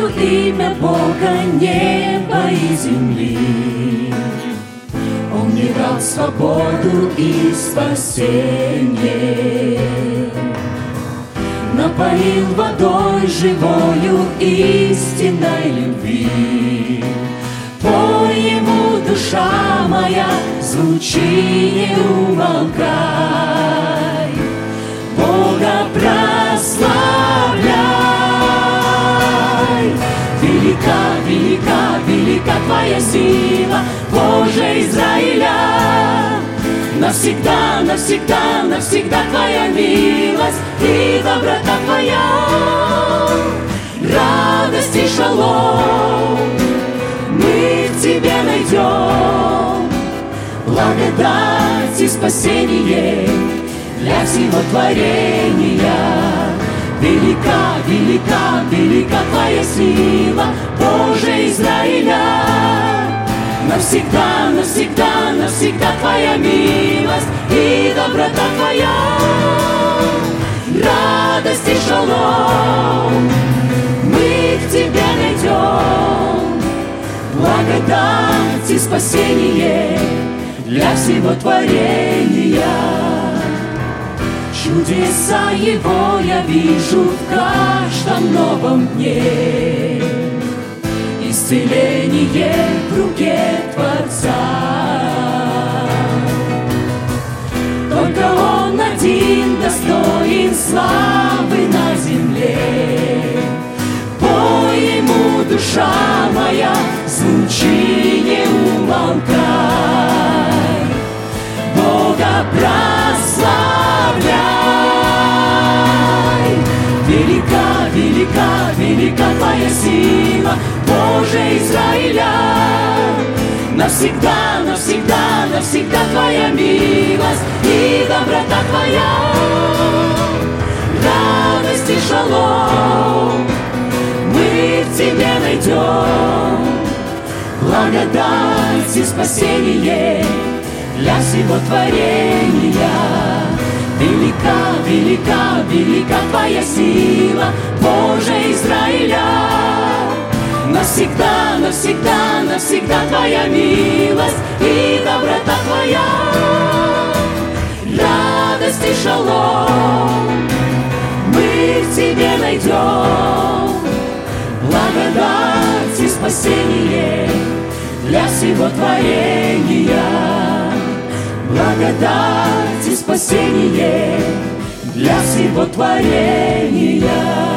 славлю имя Бога неба и земли. Он мне дал свободу и спасение, напоил водой живою истинной любви. По Ему, душа моя, звучи, не умолкай, Бога прославляй. Велика, велика, велика Твоя сила, Боже Израиля. Навсегда, навсегда, навсегда Твоя милость и доброта Твоя. Радость и шалом мы в Тебе найдем, благодать и спасение для всего творения. Велика, велика, велика Твоя сила, Боже Израиля. Навсегда, навсегда, навсегда Твоя милость и доброта Твоя. Радость и шалом мы в Тебе найдем, благодать и спасение для всего творения. Чудеса Его я вижу в каждом новом дне, исцеление в руке Творца. Только Он один достоин славы на земле. По Ему, душа моя, звучи, не умолкай, Бога прославляй. Велика, велика, велика Твоя сила, Боже Израиля. Навсегда, навсегда, навсегда Твоя милость и доброта Твоя. Радость и шалом мы в Тебе найдем, благодать и спасение для всего творения. Велика, велика, велика Твоя сила, Боже Израиля. Навсегда, навсегда, навсегда Твоя милость и доброта Твоя. Радость и шалом мы в Тебе найдем, благодать и спасение для всего творения. Благодать и спасение для всего творения.